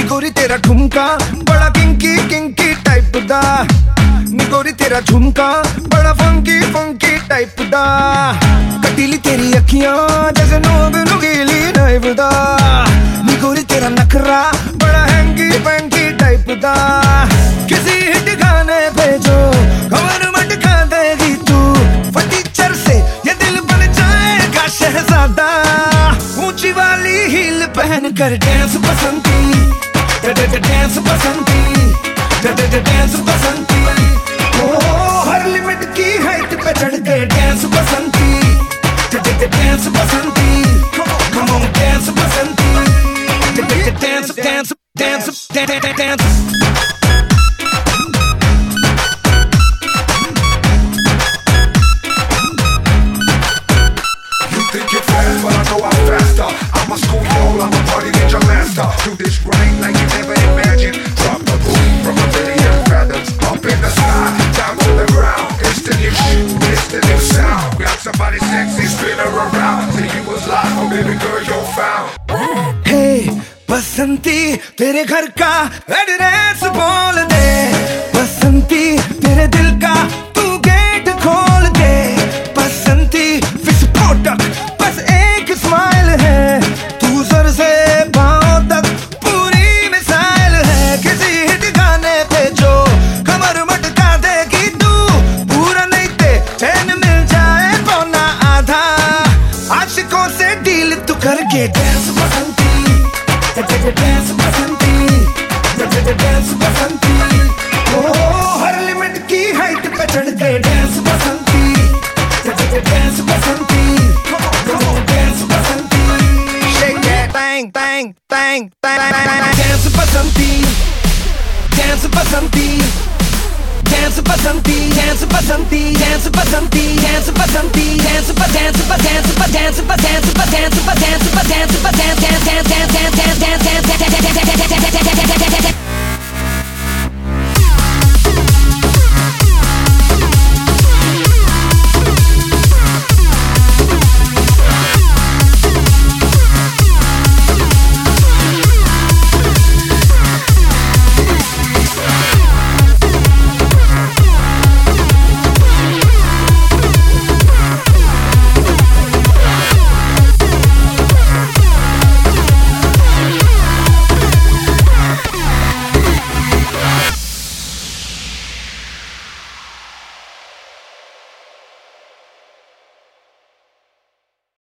निगोरी तेरा ठुमका बड़ा किंकी किंकी टाइप दा, निगोरी तेरा झुमका बड़ा फंकी फंकी टाइप दा, कटीली तेरी अखियां जैसे नोब नुकीली नाइफ दा, निगोरी तेरा नखरा बड़ा हैंगी फैंकी टाइप दा, किसी हिट गाने पे जो खबर मटका देगी तू, फटीचर से ये दिल बन जाएगा शहजादा, ऊंची वाली हील पहन कर dance Basanti, dance Basanti, dance Basanti, हर लिमिट की हाइट पे चढ़ गए dance Basanti, dance Basanti, come on dance Basanti, dance dance dance dance dance. You think you're fast, but I know I'm faster. I'm a schoolyard, I'm a party ninja master. Do this right like you never imagined. Drop the boom from a million fathoms. Up in the sky, down to the ground. It's the new shit, it's the new sound. Got somebody sexy, spin her around. Till you was lost, oh baby girl, you're found. Hey, Basanti तेरे घर का address बोल दे, बसंती तेरे दिल का तू gate खोल दे, बसंती विस्फोटक बस एक स्माइल है, तू सर से पांव तक पूरी मिसाइल है, किसी हिट गाने पे जो कमर मटका देगी तू, पूरा नहीं ते चैन मिल जाए पौना आधा, आशिकों से डील तू करके dance Basanti, dance Basanti, dance Basanti, हर लिमिट की हाइट पे चढ़ गए dance Basanti, dance Basanti, dance Basanti, shake that bang bang bang bang, dance Basanti, dance Basanti, dance Basanti, dance Basanti, dance Basanti, dance Basanti, dance dance dance dance dance dance dance dance dance dance dance dance dance dance dance dance dance